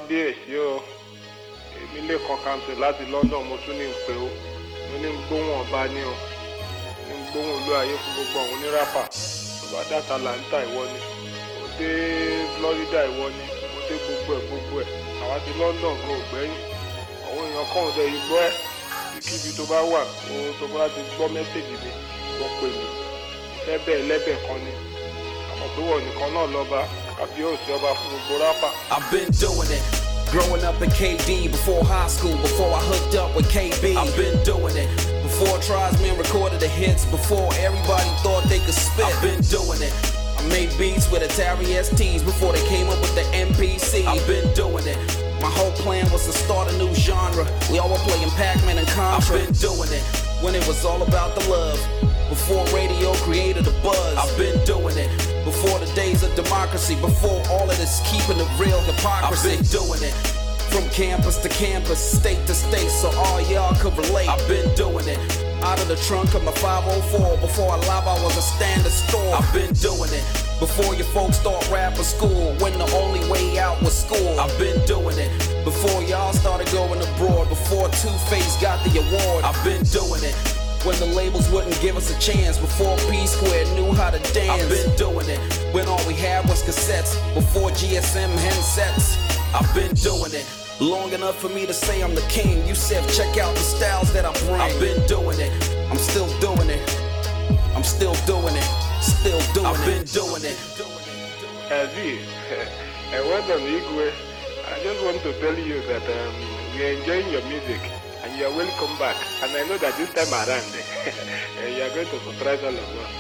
kábíyèsí o èmi lè kan kàǹtì láti London mo tún ní ń pè ó mo ní ń gbóhùn ọba ní o ní ń gbóhùn olú ayé fún gbogbo àwọn oníràpà tó bá dàtà Atlanta ìwọ ni mo dé Florida ìwọ ni mo dé gbogbo ẹ̀ àwa ti London gan ògbẹ́yìn àwọn èèyàn kan ò dẹ̀ yìí gbọ́ ẹ̀ kíbi tó bá wà tó bá ti gbọ́ mẹ́sẹ̀gì mi wọ́n pè mí ìfẹ́ bẹ́ẹ̀ lẹ́bẹ̀ kan ni àmọ́ pé wọ́n nìkan náà lọ́ba kábíyèsí ọba fún gbogbo rápà. I've been doing it. Growing up in KD, before high school, before I hooked up with KB. I've been doing it. Before Tribesmen recorded the hits, before everybody thought they could spit. I've been doing it. I made beats with Atari STs before they came up with the MPC. I've been doing it. My whole plan was to start a new genre. We all were playing Pac-Man and Contra. I've been doing it. When it was all about the love. Before radio created a buzz. I've been doing it. Before the days of democracy. Before all of this keeping it real hypocrisy. I've been doing it. From campus to campus, state to state, so all y'all could relate. I've been doing it. Out of the trunk of my 504. Before I live, I was a standard store. I've been doing it. Before your folks start rapping school, when the only way out was school. I've been doing it. Before y'all started going abroad, before Two-Face got the award. I've been doing it. When the labels wouldn't give us a chance, before P-Square knew how to dance. I've been doing it. When all we had was cassettes, before GSM handsets. I've been doing it. Long enough for me to say I'm the king. You said check out the styles that I bring. I've been doing it. I'm still doing it. I'm still doing it. Still doing it. I've been doing it. Aziz, well done, Igwe. I just want to tell you that we are enjoying your music and you are welcome back. And I know that this time around you are going to surprise all of us.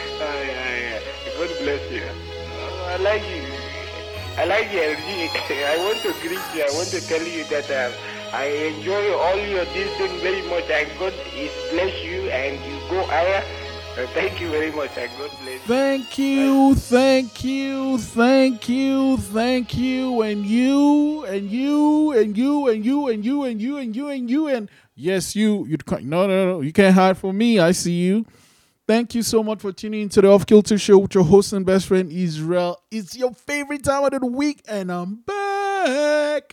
God bless you. I like you. I like your music. I want to greet you. I want to tell you that I enjoy all your this thing very much. And God is bless you and you go higher. Thank you very much and God bless you. Thank you. And you and yes, you can't, no, you can't hide from me. I see you. Thank you so much for tuning into the Off Kilter Show with your host and best friend Israel. It's your favorite time of the week, and I'm back.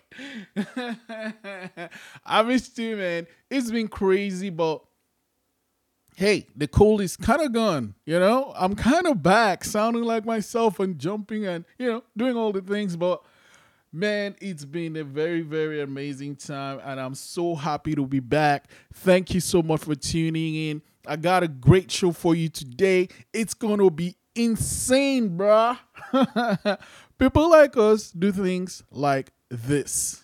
I missed you, man. It's been crazy, but hey, the cold is kind of gone. I'm kind of back, sounding like myself and jumping and doing all the things. But man, it's been a very, very amazing time, and I'm so happy to be back. Thank you so much for tuning in. I got a great show for you today. It's going to be insane, bruh. People like us do things like this.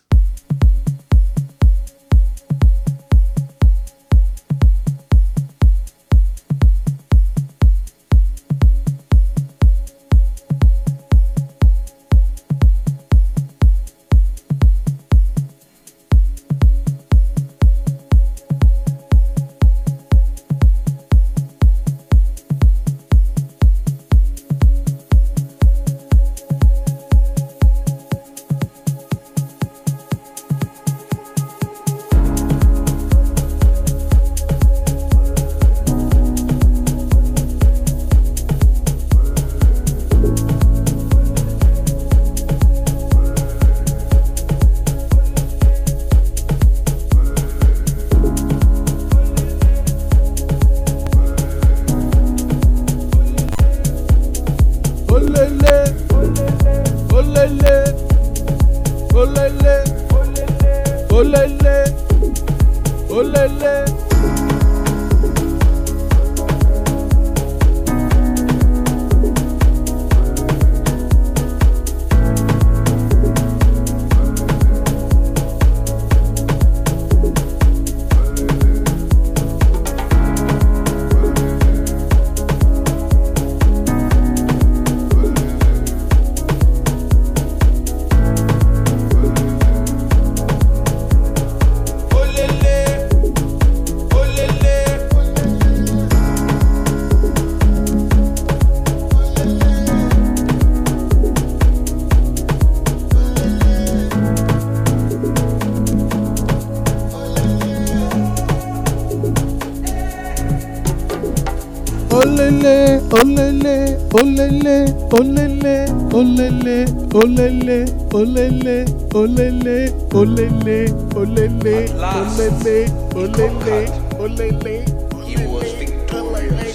olele, olele, olele, olele, olele, olele, olele, olele, olele, At last, olele, olele, he was victorious.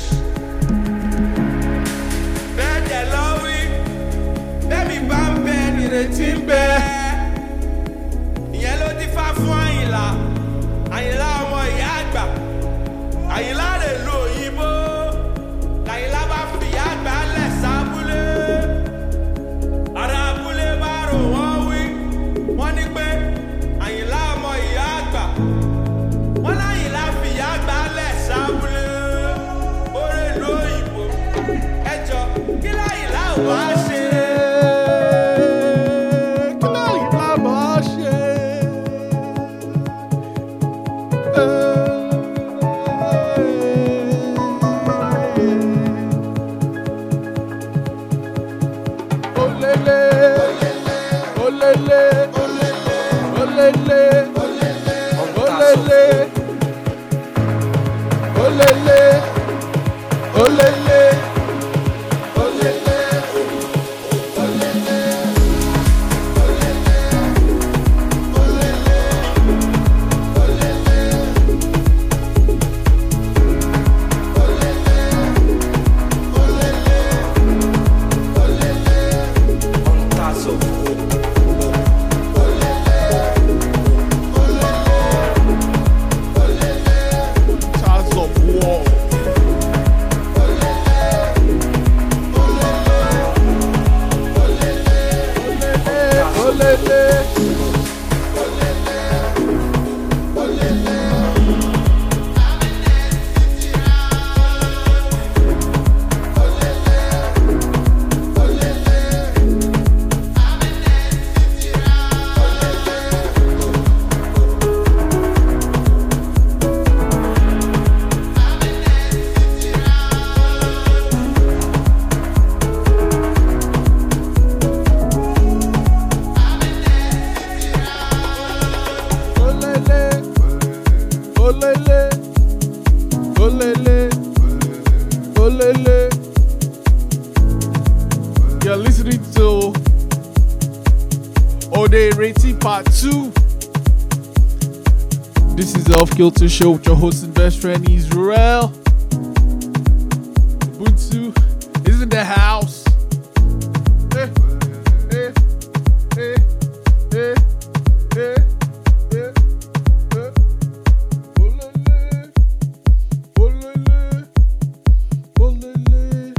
Bẹ́ẹ̀ lọ wí, bẹ́ẹ̀mi bá ń bẹ nírètí ń bẹ. Ìyẹn ló dífá fún Àyìnlá, Àyìnlá ọmọ ìyá àgbà. Àyìnlá lè lo òyìnbó, Àyìnlá bá fìyà àgbà lẹ̀ sábúlé. Ará abúlé bá rò wọ́n wí, wọ́n ní pé Àyìnlá ọmọ ìyá àgbà. Wọ́n láyìnlá fìyà àgbà lẹ̀ sábúlé. Ó lè lo òyìnbó. Ẹ jọ kí láyìnlá ò bá ṣe. You're listening to Ode Reti Part 2. This is the Off Kilter Show with your host and best friend Israel. Ubuntu is in the house. Eh, eh, eh, eh, eh, eh, eh. Olele, olele, olele.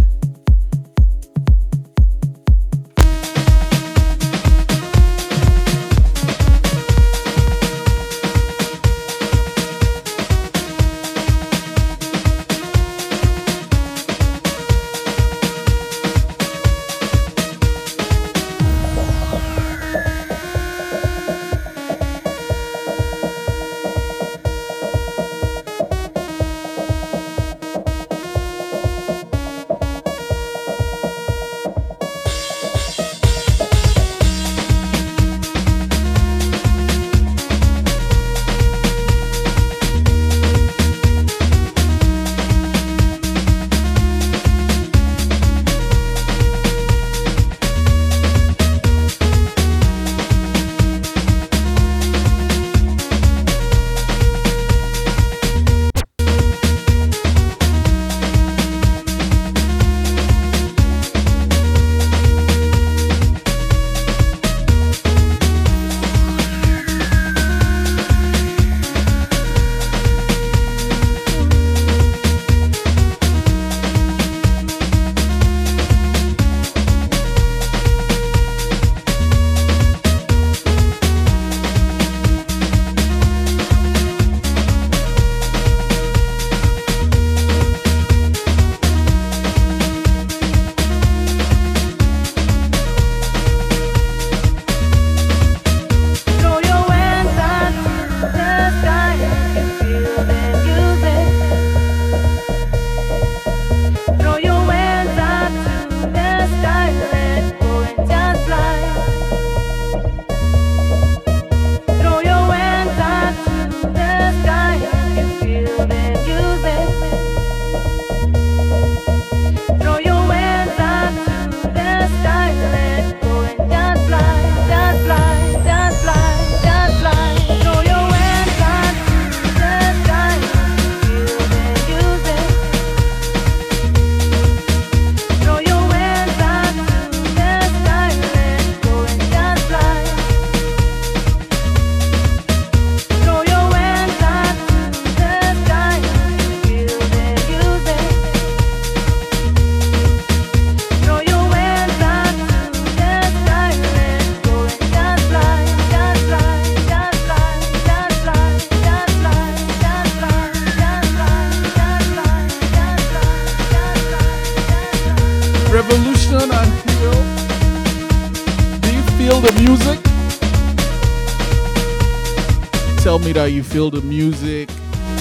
Tell me that you feel the music.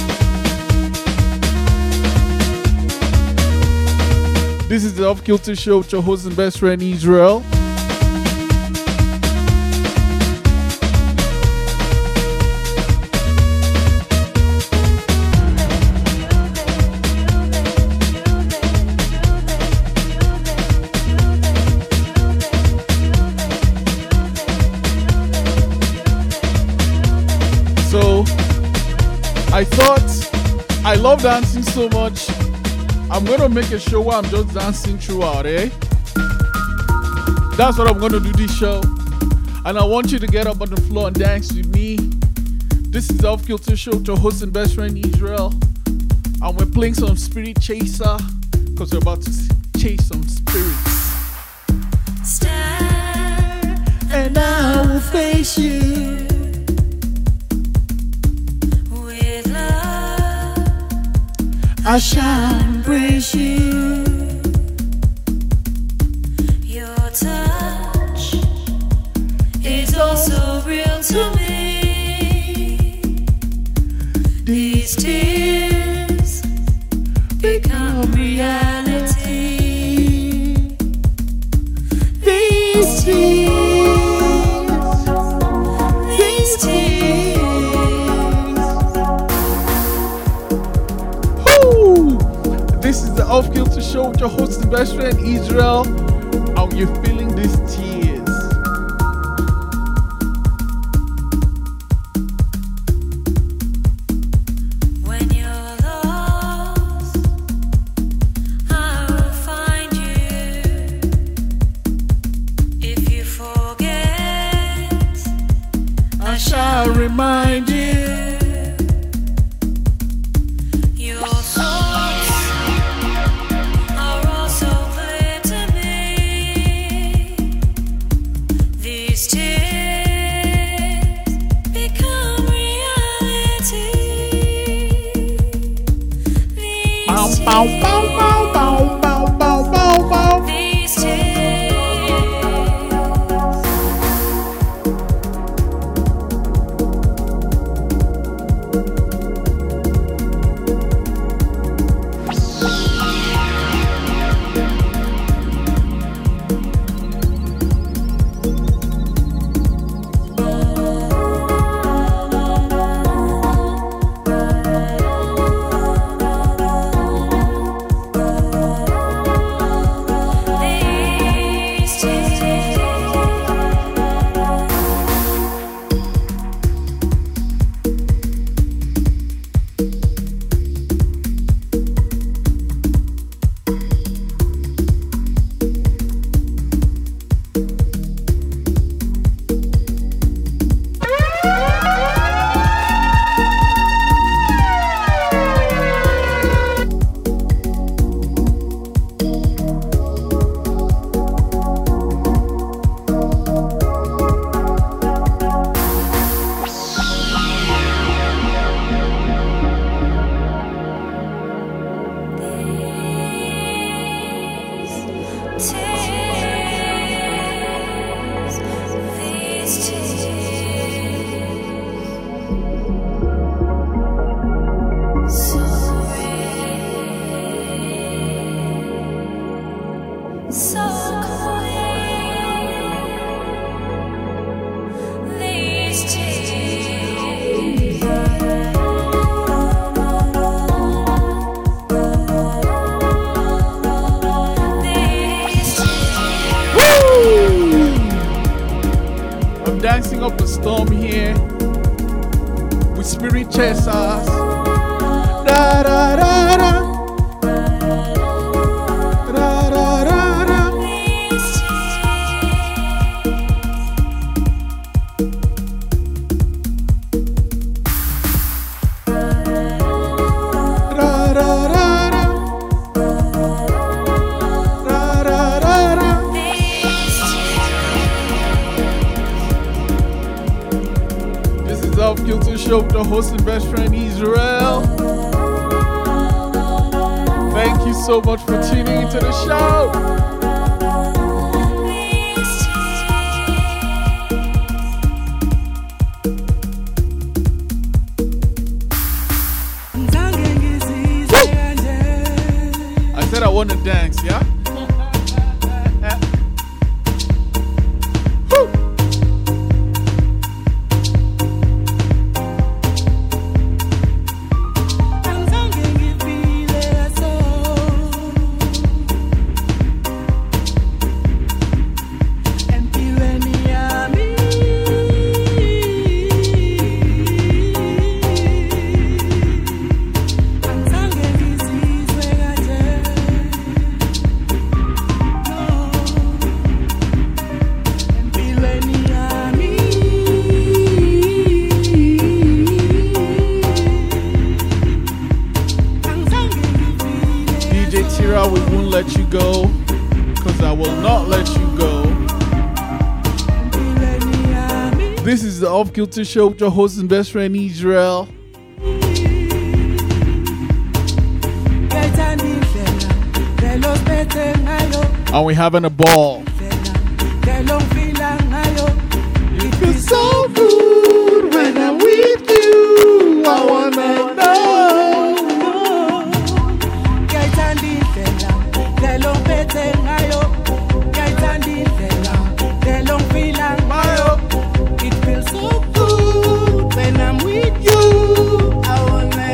This is the Off Kilter Show with your host and best friend Israel. So I thought I love dancing so much. I'm gonna make a show where I'm just dancing throughout, eh? That's what I'm gonna do this show. And I want you to get up on the floor and dance with me. This is the Off Kilter Show with your host and best friend Israel. And we're playing some Spirit Chaser because we're about to chase some spirits. Stand and I will face you. With love I shall embrace you. Your touch is also real to me. These tears become reality. These tears, these tears. Woo! This is the Off Kilter Show with your host and best friend Israel. And you're feeling these tears. When you're lost, I will find you. If you forget, I shall remind you. Your thoughts are also clear to me. These tears become reality. Bow, These bow, bow, bow, bow, bow, bow, bow. These tears. These tears. These tears, so real, so clear. These Woo! I'm dancing up a storm here with Spirit Chasers. Da da da da. Da da da da. Da da da da. Da da da da. This is Off Kilter Show with the host and best friend Israel. Thank you so much for tuning into the show. want to dance, yeah? Woo! We won't let you go, cause I will not let you go. This is the Off Kilter Show with your host and best friend Israel. And we're having a ball. It feels so good when I'm with you. I wanna know. It feels so good when I'm with you. I wanna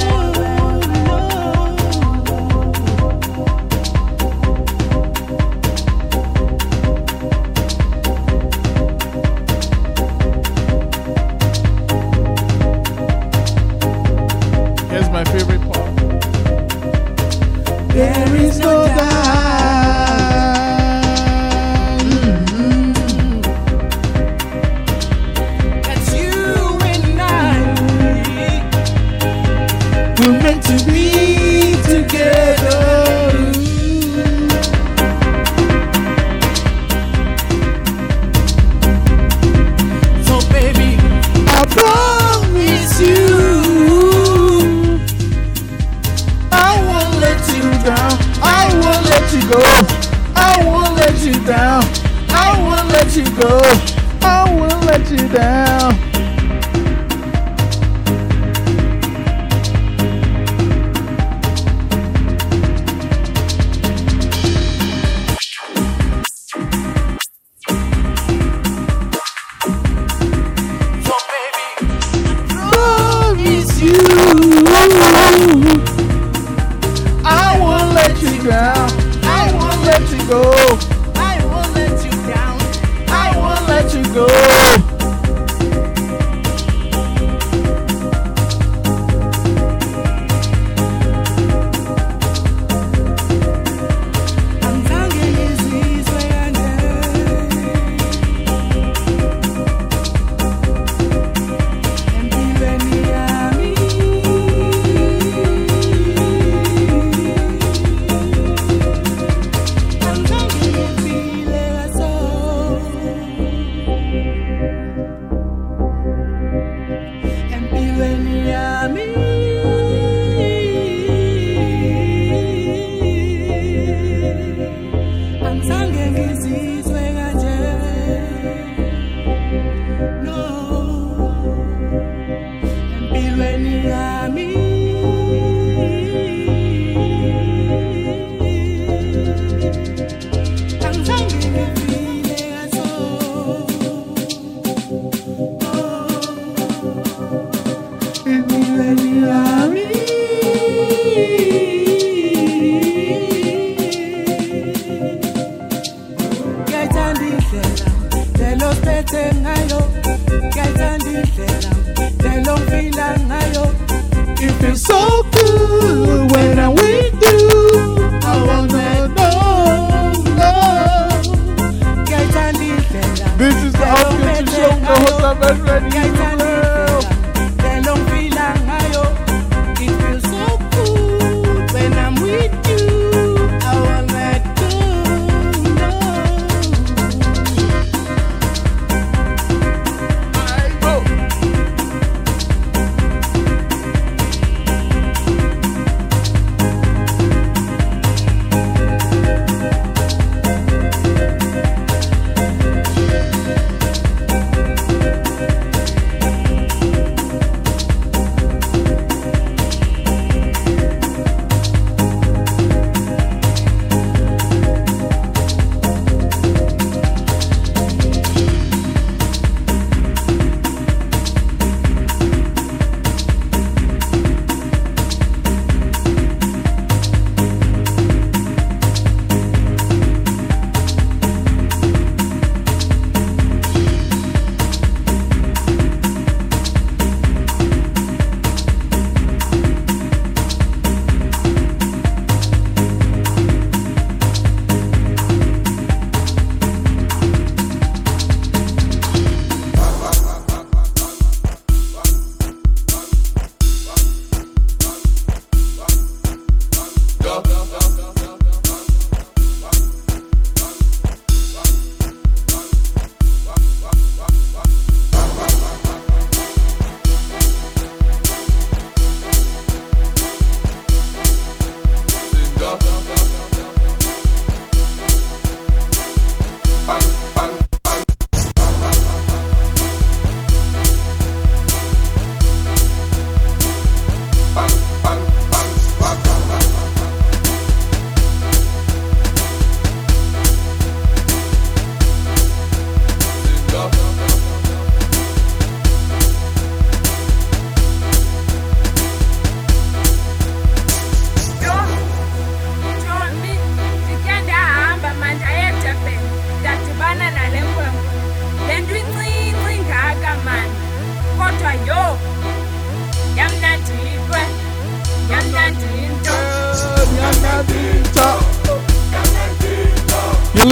Here's my favorite part. There is no doubt. That's you and I. We're meant to be together. So baby, I promise you, I won't let you down. I won't let you go. I won't let you down. I won't let you go. I won't let you down. So baby, promise you, I won't let you down. I won't let you go. I won't let you down. I won't let you go. I'm telling you, this way I and be ready, I'm telling you, feel so. And be ready, I'm telling you, this way I no. And be ready, I'm telling you, feel so. And be ready, get on the fella, they los peten ayo. Get on the fella, they los filan ayo. It feels so good when I'm with you. I wanna know. Get on the fella. This is the Off Kilter Show with your host and best friend Get on the Israel. fella, they los filan ayo. It feels so good when I'm with you. I wanna know.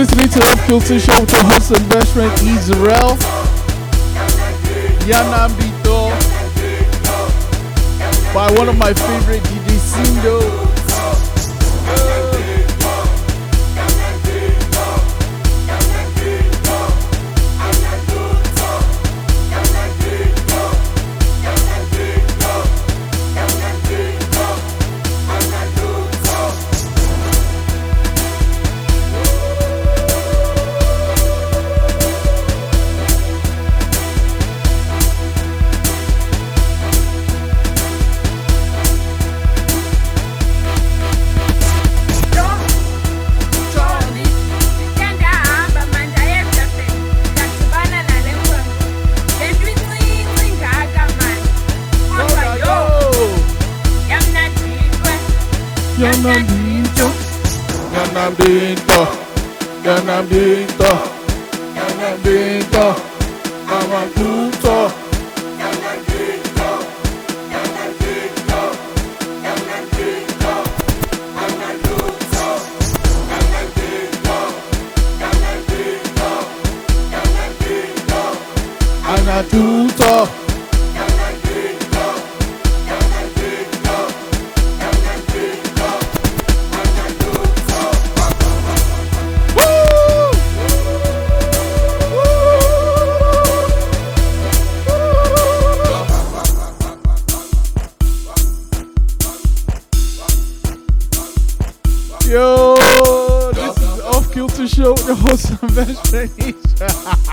listening to Up Kilter Show with your host and best friend Israel. Yanambito by one of my favorite DJ Sindo. Yo, this is Off Kilter Show with your host and best friend Isha.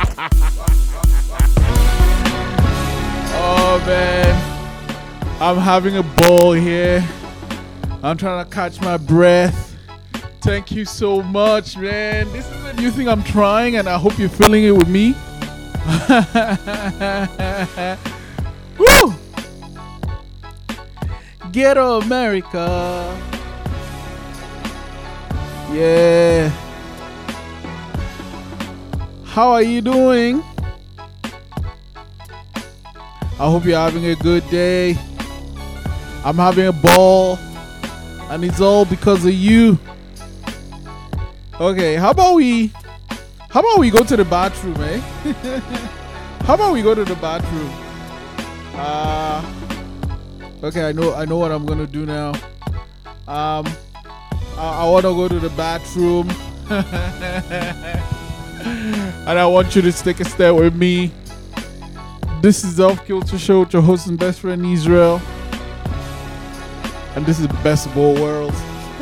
Oh man, I'm having a ball here. I'm trying to catch my breath. Thank you so much, man. This is a new thing I'm trying, and I hope you're feeling it with me. Woo! Ghetto America. Yeah. How are you doing? I hope you're having a good day. I'm having a ball, and it's all because of you. Okay, how about we go to the bathroom, eh? How about we go to the bathroom? Okay, I know what I'm gonna do now. I want to go to the bathroom. And I want you to take a step with me. This is the Off Kilter Show with your host and best friend Israel. And this is the best of all worlds.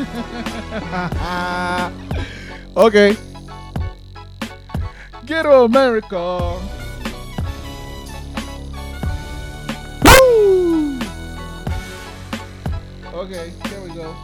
Okay. Ghetto America. Woo! Okay, here we go.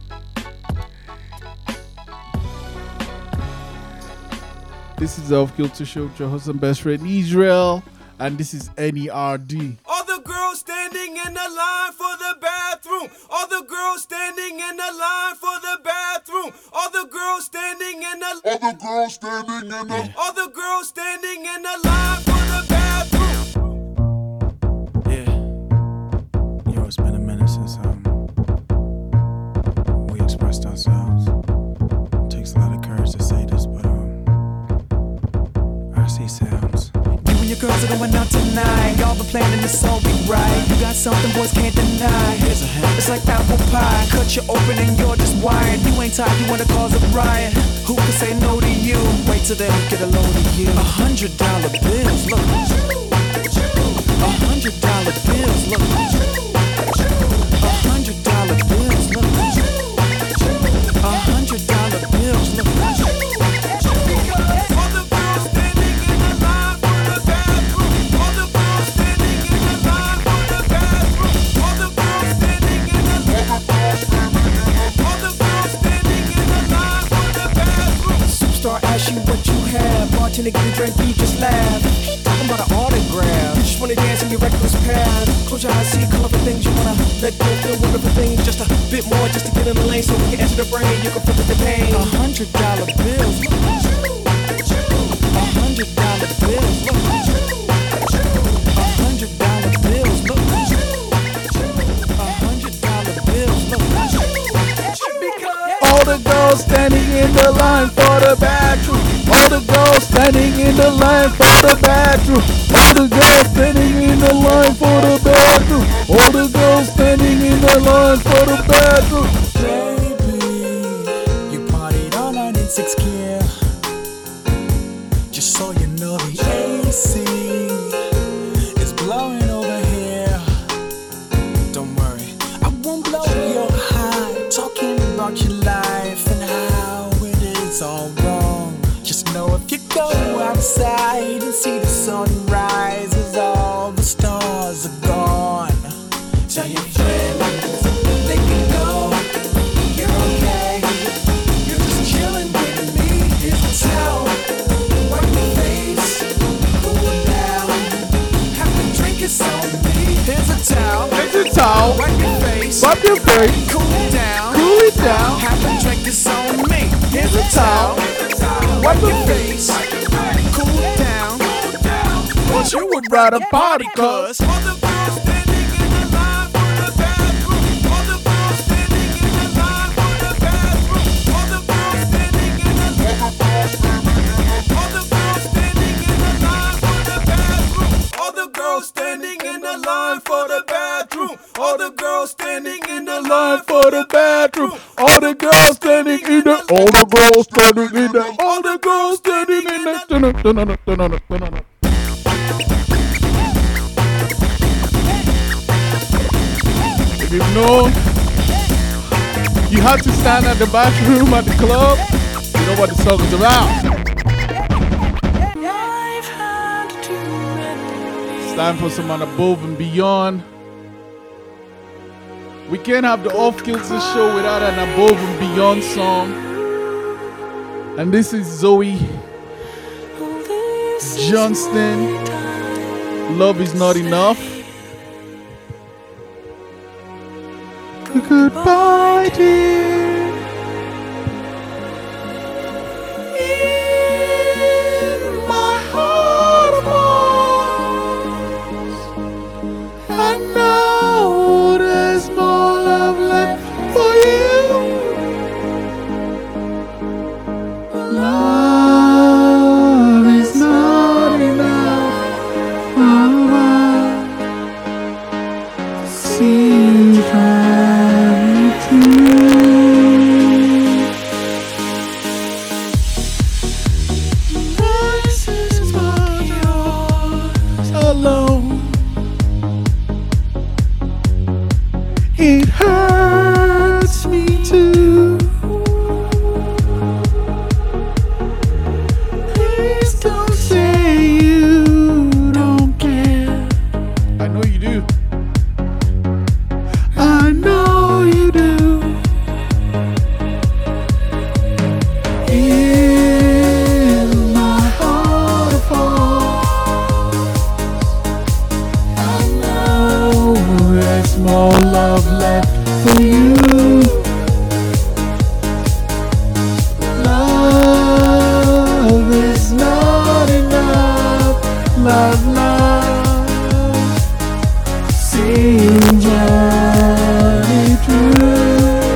This is the Off Kilter Show with your host and best friend Israel, and this is NERD. All the girls standing in the line for the bathroom. All the girls standing in the line for the bathroom. All the girls standing in the All the girls standing in the line for the bathroom. Yeah. Yo, it's been a minute since we expressed ourselves. It takes a lot of courage to say this, but RC sounds. You and your girls are going out tonight. Y'all been planning this all be right. You got something boys can't deny. Here's a hint. It's like apple pie. Cut you open and you're just wired. You ain't tired, you wanna cause a riot. Who can say no to you? Wait till they get a load of you. $100 bills, look. $100 bills, look. $100 bills, look. $100 bills, look. Ask you what you have, bartender get a drink, you just laugh. He talking about an autograph. You just wanna dance in your reckless path. Close your eyes, see colorful things you wanna let go, feel wonderful things. Just a bit more, just to get in the lane, so we can enter the brain. You can feel the pain. $100 bills, look. $100 bills, look. $100 bills, look. $100 bills, look. All the girls standing in the line for the bathroom. the girls standing in the line for the bathroom. All the girls standing in the line for the bathroom. All the girls standing in the line for the bathroom. Baby, you partied all night in 6th gear. Just so you know the AC is blowing over here. Don't worry, I won't blow your high. Talking about your life and how it is all wrong. Just know if you go outside and see the sunrise as all the stars are gone. Tell your friends they can go. You're okay. You're just chilling with me. Here's the towel. Wipe your face. Cool down. Have a drink, it's on me. Here's a towel. Here's a towel. Wipe your face. Wipe your face. Cool down. Cool it down. Have a drink, it's on me. Here's a towel. Wipe your face. Cool down. But you would rather party, cuz. all the girls standing in the line for the bathroom. All the girls standing in the line for the bathroom. All the girls standing in the line. All the girls standing in the line for the bathroom. All the girls standing in the line for the bathroom. All the girls standing in the line For the bathroom, all the girls standing in the, all the girls standing in the, all the girls standing in the. If you've known, you have to stand at the bathroom at the club, you know what the song is about. It's time for some above and beyond. We can't have the Off Kilter show without an above and beyond song. And this is Zoe Johnston. Love is not enough. Goodbye, dear. In my heart of hearts, I know there's more love left for you. Love is not enough. See you trying to. This is but yours alone. It hurts me too. Please don't say you don't care. I know you do. I know you do. In my heart of hearts, I know there's more love left for you. Love is not enough. Love, see you journey through.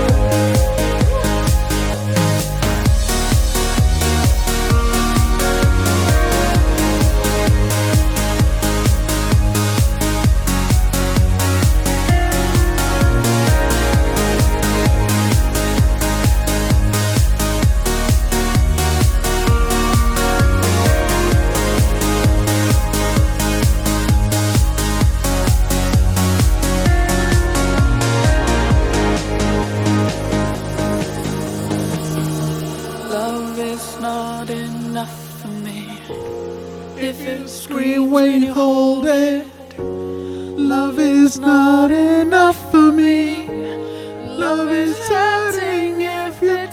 Love is not enough for me. If you scream when you hold it, love is not enough for me. Love is hurting if it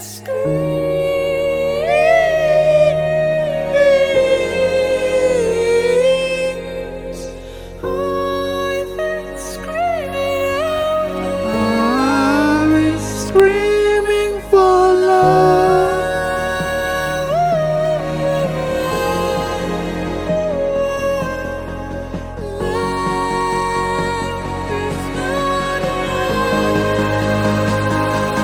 screams. Oh, if it's screaming, I'm screaming for love. Love is not enough.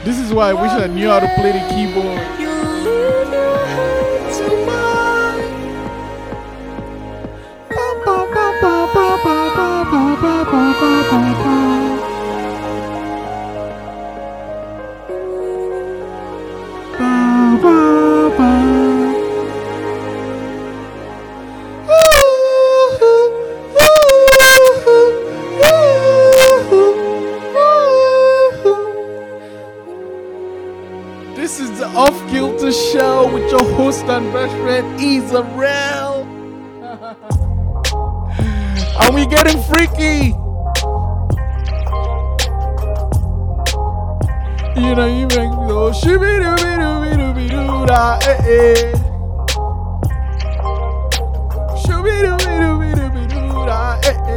This is why I wish I knew how to play the keyboard. This is the Off Kilter Show with your host and best friend Israel. And we getting freaky. You know, you make me go shooby dooby dooby dooby doo da eh eh. Shooby dooby dooby dooby doo da eh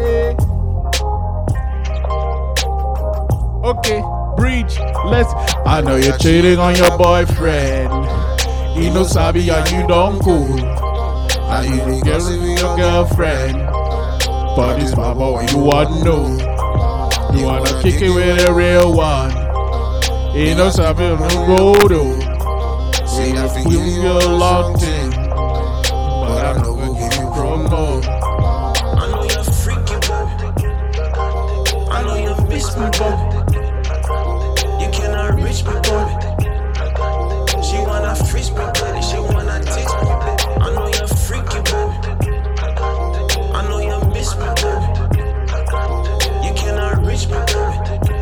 eh. Okay, breach. Let's. I know you're cheating on your boyfriend. He no sabi and you don't cool. Now you don't get with your girlfriend. But this my boy, you want to know. You wanna kick it with a real one. He no sabi on the road though. See if you feel locked in. But I know we'll give you promo. I know you're freaky, baby. I know you miss me, baby. You cannot reach me, baby. She wanna freeze me, baby. She wanna teach me, baby. I know you're freaky, baby. I know you miss me, baby. You cannot reach me, baby.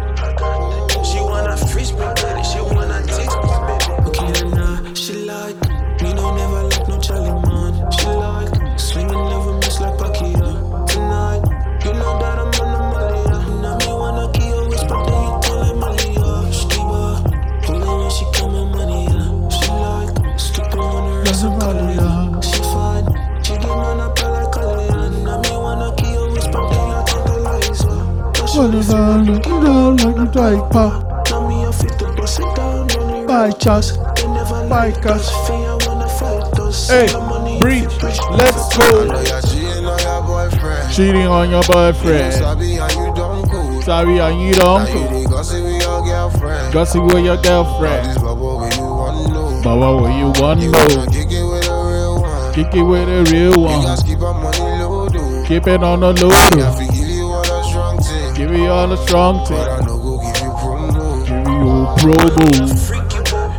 She wanna freeze me, baby. She wanna teach me, baby. Okay, nah, she like me, no never like no Charlie man. She like swinging, never miss like Pakia. Tonight, you know that I'm on the Malia. Now me wanna kill you, whisper that you tell like Malia. Skiba, only when she come in money. She like skipping on her wrist and Malia. She fine, she get man up like Kalia. Now me wanna kill you, whisper that you tell like Liza. What is that? Looking down like a diaper. Now me a fit to bust it down on the By chance. They never By like cause. us. Fee, I wanna fight us. Hey, The money breach. if you preach. Let's I go. know you're cheating on your boyfriend. Cheating on your boyfriend. Sabi and you don't cool. Sorry, and you Now don't you cool. dey gossip with your girlfriend. Gossip with your This girlfriend. bubble when you want to know. Baba, what you want You to wanna know? kick it with a real one. Kick it with a real You one. guys keep our money low though. Keep it on the I low. fi give you all a strong thing. Give me all the strong But thing. I no go give you promo. Give me your promo. Freaky, baby.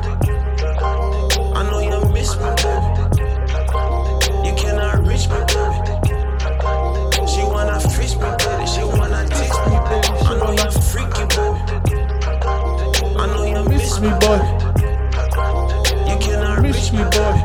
I know you miss me, baby. You cannot reach me, baby. She wanna freeze me, baby. She wanna teach me, baby. I know you're freaky, baby. I know you miss Me me, boy. You cannot Miss reach me me, boy. baby.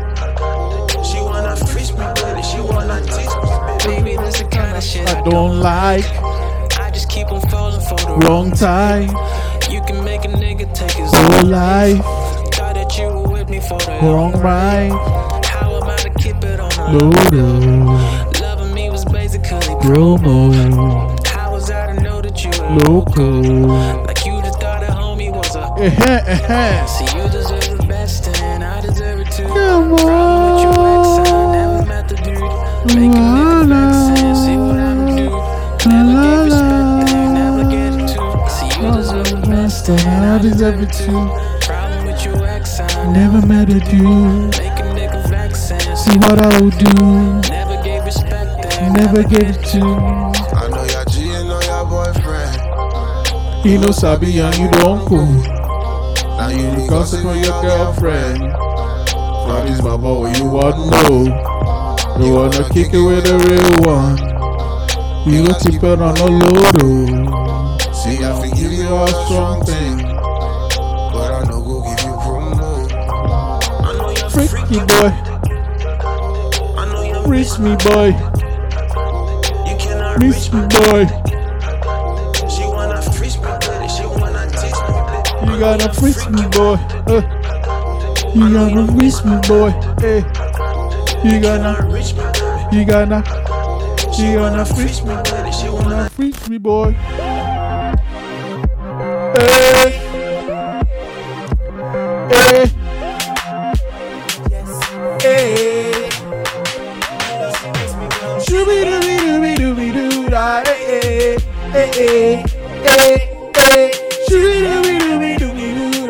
She wanna freeze me, baby. She wanna teach me, baby. That's the kind of shit I don't like I just keep on falling for the wrong time. You can make a nigga take his Whole life. Thought that you were with me for the Wrong right. How about to keep it on the Lodo. Loving me was basically Promo. How was I to know that you were Loco. Like you just thought a homie was a See you deserve the best and I deserve it too. Come Problem with your ex, I on. never met the dude. Make a nigga flex and see what I'ma do. Never gave respect and never get it too. See you deserve the best and I deserve it too. Problem with your ex, I Never met a dude. make a nigga vex and See what I would do. never gave respect and Never get it to. I know you're cheating on your boyfriend. He no sabi and you don't cool. Now you dey Gossip on your girlfriend. What is my boy? You want to know? You wanna kick it with a real one. You gonna keep it on the low though. See, I fi give you all a strong thing. But I no go give you promo. I know you're Freaky boy, I know you're reach me boy, You cannot reach reach me me. boy. She wanna freeze me, baby. She wanna teach me, baby. You gotta reach me boy. You gotta reach me boy. Hey, you gonna, Reach me, baby. you gonna reach me. Baby, she wanna Gonna reach me boy. Hey, hey, hey. Shoo-be-doo-be-doo-be-doo-be-doo-da, hey, hey, hey, hey, hey. Shoo-be-doo-be-doo-be-doo-be-doo.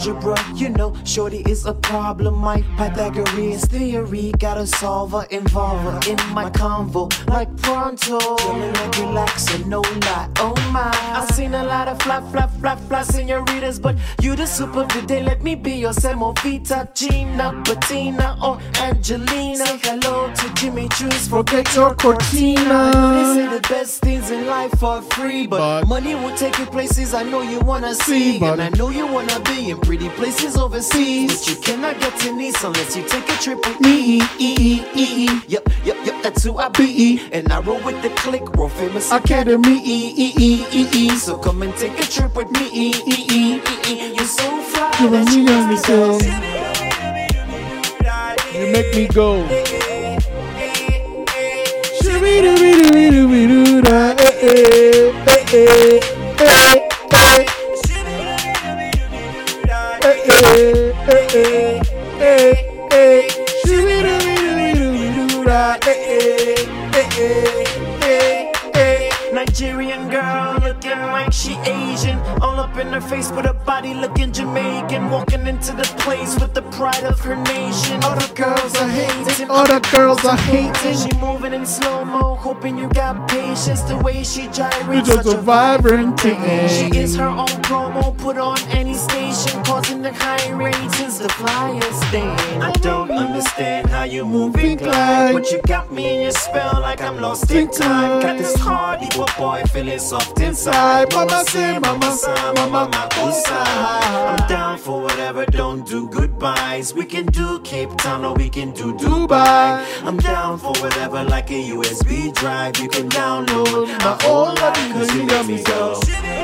algebra. You know, shorty is a problem. My Pythagorean theory gotta solve her, involve her in my convo like pronto. Feeling like relaxing, no lie. Oh my, I've seen a lot of fly senoritas, but you the super today. Let me be your semovita, Gina, Bettina, or Angelina. Say hello to Jimmy Choo's for Hector Cortina. They say the best things in life are free, but money will take you places I know you wanna see. And I know you wanna be in pretty places overseas, but you cannot get to Nice unless you take a trip with me. Yep, that's who I be. And I roll with the click, World Famous Academy. So come and take a trip with me. You're so fly that you make me go. You make me go. Nigerian girl looking like she Asian, all up in her face with her body looking Jamaican, walking into the place with the pride of her nation. All the girls are hating, all the girls are hating. She moving in slow-mo, hoping you got patience. The way she gyrates, just a vibrant thing. She is her own promo, put on any station, causing the high ratings, the flyest thing. I don't understand how you move and glide, but you got me in your spell like I'm lost in time. Got this hardy boy feeling soft inside. Mama say, mama kusa. I'm down for whatever, don't do goodbyes. We can do Cape Town or we can do Dubai. I'm down for whatever, like a USB drive. You can download my whole life, cause you got me go.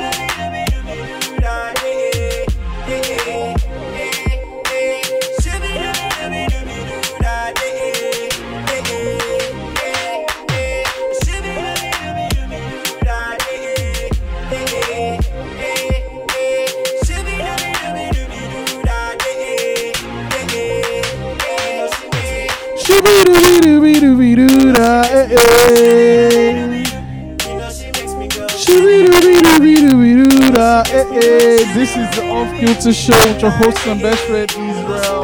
This is the Off Kilter Show with your host and best friend Israel,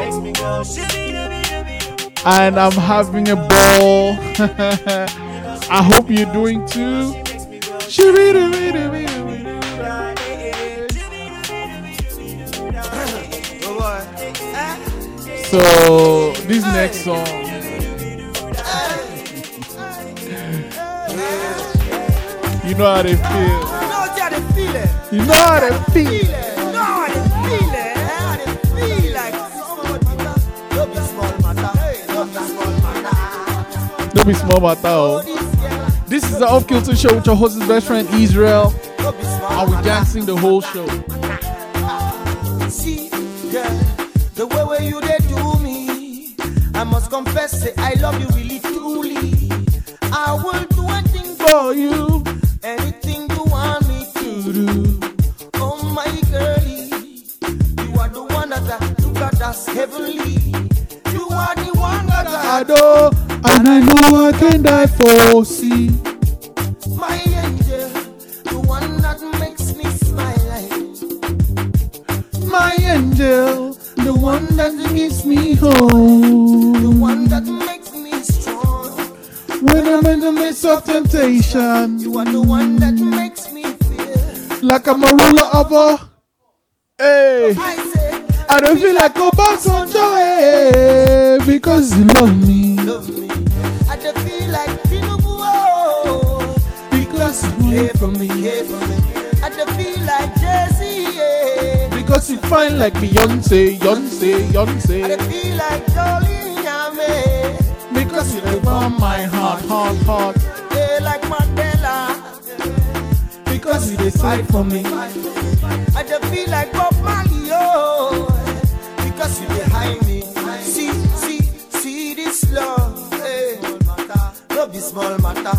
and I'm having a ball. I hope you're doing too. So this next song, you know how they feel. You know how they feel. Don't be small matter. This is the Off Kilter Show with your host's best friend Israel. And we're dancing the whole show. See, girl, the way where you they do me, I must confess, say I love you really truly. I will do anything for you, anything you want me to do. Oh my girlie, you are the one that I look at as heavenly. You are the one that I adore, and I know I can die for. See, my angel, the one that makes me smile. My angel, the one that gives me hope, the one that makes me strong when I'm in the midst of temptation. You are the one that makes me feel like I'm a ruler of a. Hey, I don't feel like a boss on joy because you love me. I don't feel like because you care for me. I don't feel like Jesse, because you fine like Beyonce. I don't feel like Dolly, because you live on my heart. Yeah, like Mandela, because you decide for me. I don't feel like Bob Marley, because you behind me. See this love, hey. No be small matter.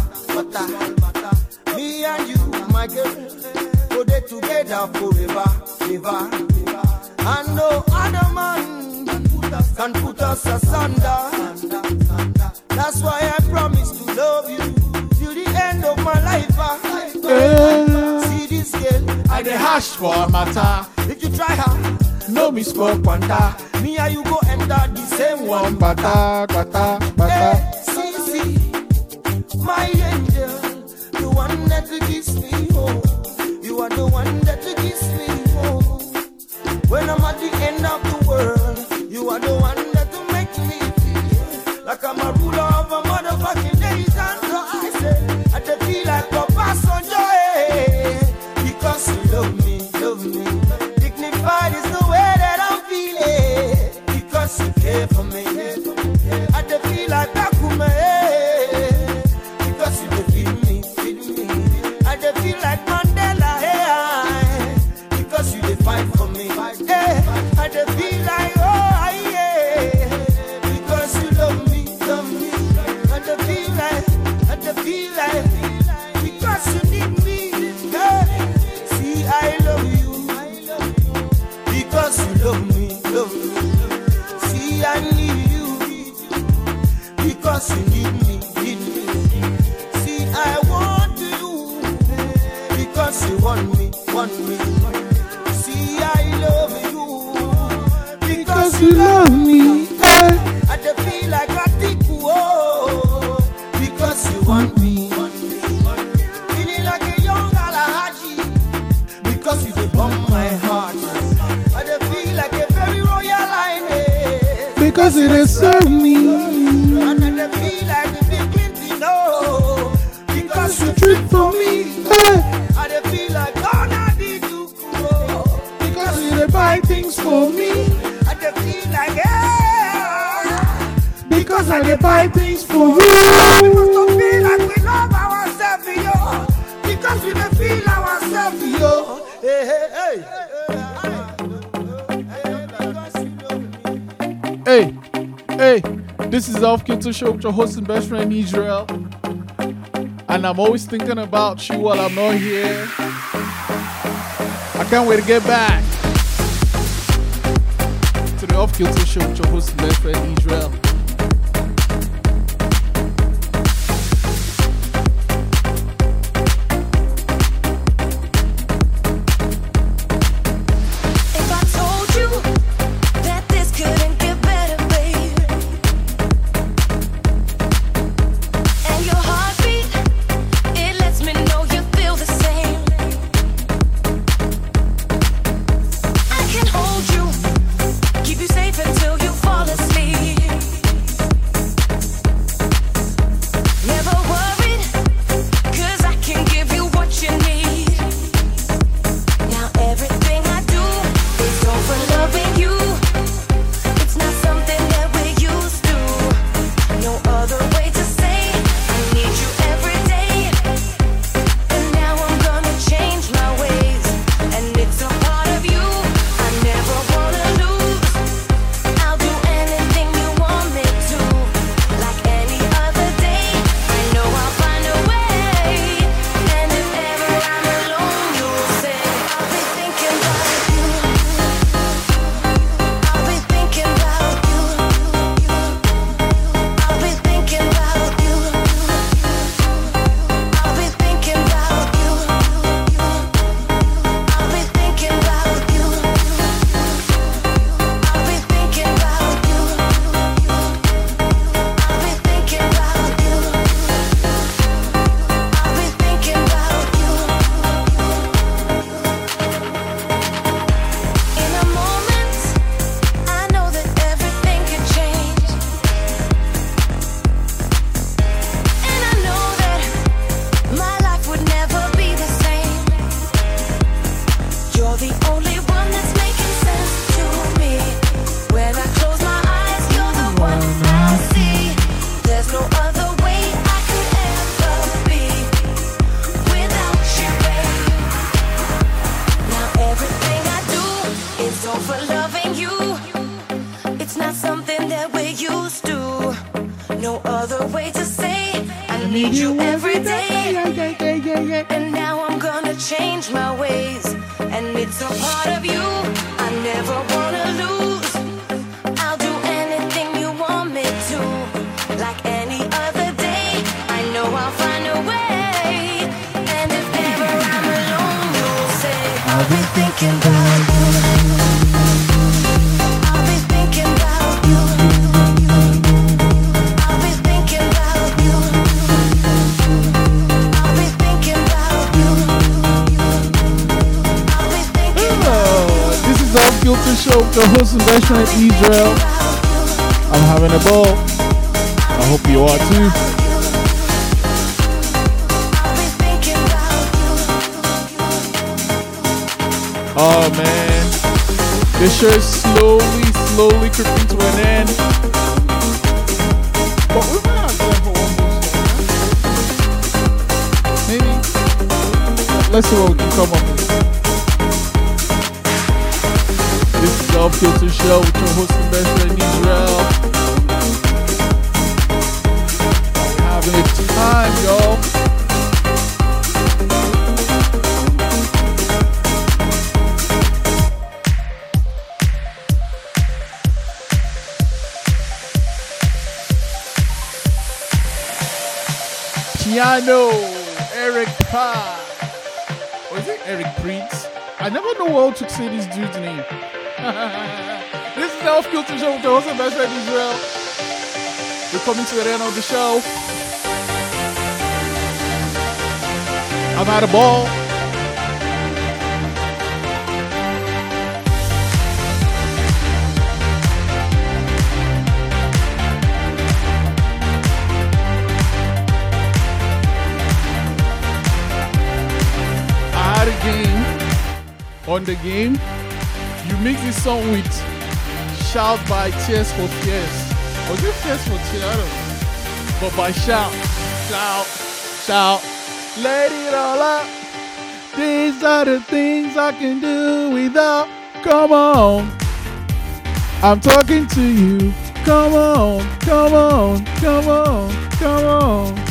Me and you, my girl, go there together forever. And no other man can put us asunder. That's why I promise to love you till the end of my life. See this girl, I dey hash for a matter. If you try her, no miss for Quanta. Me and you go enter the same one. Bata, bata, bata. See, my angel, the one that gives me hope. You are the one that gives me hope. When I'm at the end of the world, you are the one that will make me feel like I'm a ruler of a motherfucking nation. So I say, I just feel like a person joy because you love me. Dignified is the way that I'm feeling because you care for me. I just feel like Bakuma because you feed me. I just feel like Mandela because you fight for me. I just feel like because you love me. I just feel like because you need me. See, I love you because you love me. See, I need you because you need me. See, I want you because you want me. See, I love you because you love me. I just feel like I think because you want me. Feeling like a young Alahaji because you bomb my heart. I just feel like a very royal line Because it has served me. and I just feel like a big Clinton, because you treat for me. I just feel like God I did you grow Because you dey buy things for me. I just feel like Because I dey buy things for we you. must to feel like we love ourselves, yo. Because we don't feel ourselves, yo. Hey. Hey, this is Off Kilter Show with your host and best friend Israel. And I'm always thinking about you while I'm not here. I can't wait to get back to the Off Kilter Show with your host and best friend Israel. If I told you that this couldn't get better, babe, and your heartbeat, it lets me know you feel the same. I can hold you, keep you safe until you fall asleep. Never worried, 'cause I can give you what you need. Now everything I do is all for loving you. It's not something that we're used to. No other way to say I need you every day. And now I'm gonna change my ways, and it's a part of you I never wanna lose. I'll do anything you want me to, like any other day. I know I'll find a way. And if ever I'm alone, you'll say I'll be thinking about you. I'll be thinking about you. I'll be thinking about you. I'll be thinking about you. I'll be thinking about you. I'll be thinking about you. I'll be thinking about you. I'll be thinking about you. In a moment, I know that everything can change. And I know that my life would never be the same. You're the only one that's making sense to me. When I close my eyes, you're the one I see. There's no other way I could ever be without you, babe. Now everything I do is all for loving you. It's not something that we're used to. No other way to say I need you every day. And now I'm gonna change my ways, and it's a part of you I never wanna lose. I'll do anything you want me to, like any other day. I know I'll find a way. And if ever I'm alone, you'll say I'll be thinking about you. the Off Kilter Show with your host and best friend Israel. I'm having a ball. I hope you are too. Oh man, this show is slowly creeping to an end. But we might have time for one more song. Maybe. Let's see what we can come up with. This is the Off Kilter Show with your host and best friend Israel. We're having a time, y'all. Piano, Eric Pa. Or is it Eric Prince? I never know what to say this dude's name. This is the Off Kilter Show with the host and best friend Israel. We're coming to the end of the show. I've had a ball. On the game, you mix this song with Shout by Tears for Fears. Was it Tears for Tears? I don't know. But by Shout, let it all out. These are the things I can do without. Come on, I'm talking to you. Come on, come on, come on, come on.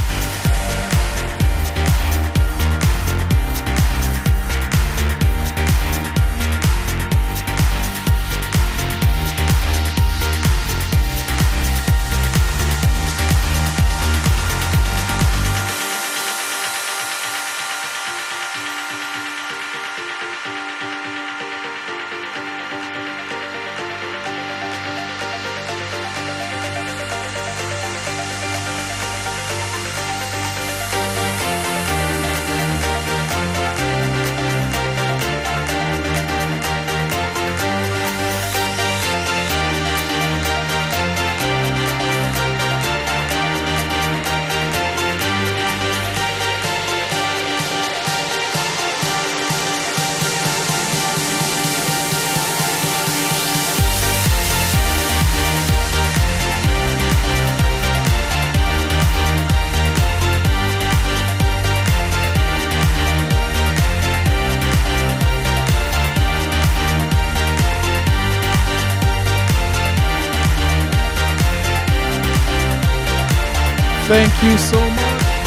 Thank you so much.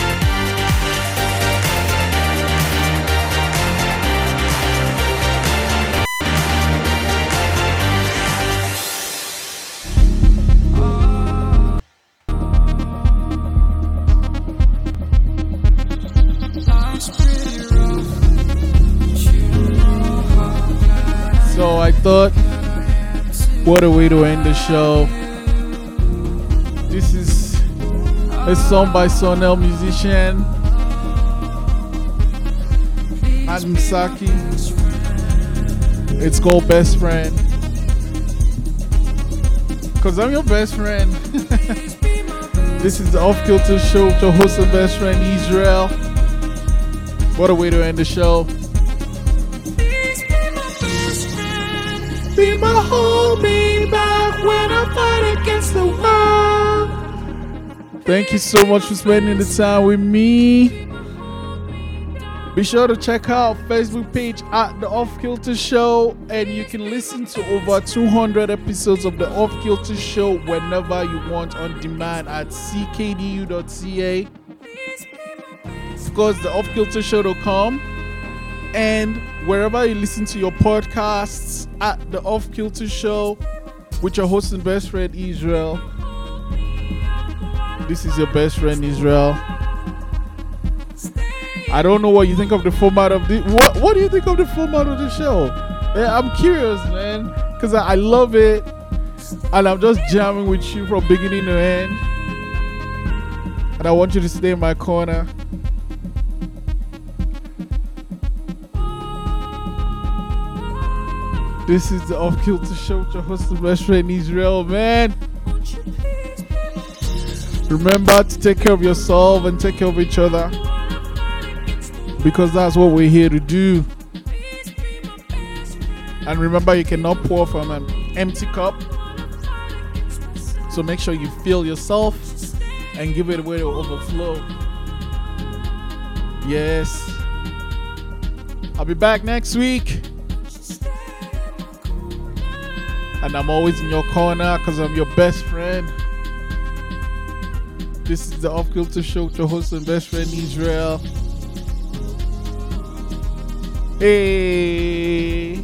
So I thought, what a way to end the show. This is a song by Sonel musician Adam Saki. It's called Best Friend. Cause I'm your best friend. This is the Off Kilter Show with your host and best friend Israel. What a way to end the show. Be my homie back when I fight against the world. Thank you so much for spending the time with me. Be sure to check out Facebook page at the Off Kilter Show, and you can listen to over 200 episodes of the Off Kilter Show whenever you want on demand at ckdu.ca. Of course, the offkiltershow.com, and wherever you listen to your podcasts at the Off Kilter Show with your host and best friend Israel. This is your best friend Israel. I don't know what you think of the format of the what do you think of the format of the show? Yeah, I'm curious, man, because I love it, and I'm just jamming with you from beginning to end, and I want you to stay in my corner. This is the Off Kilter Show with your host, the best friend Israel, man. Remember to take care of yourself and take care of each other, because that's what we're here to do. And remember, you cannot pour from an empty cup. So make sure you fill yourself and give it away to overflow. Yes. I'll be back next week. And I'm always in your corner because I'm your best friend. This is the Off Kilter Show with your host and best friend Israel. Hey.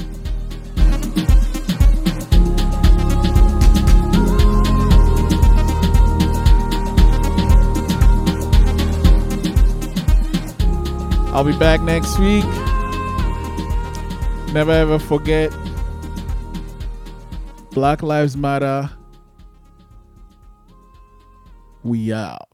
I'll be back next week. Never ever forget, Black Lives Matter. We out.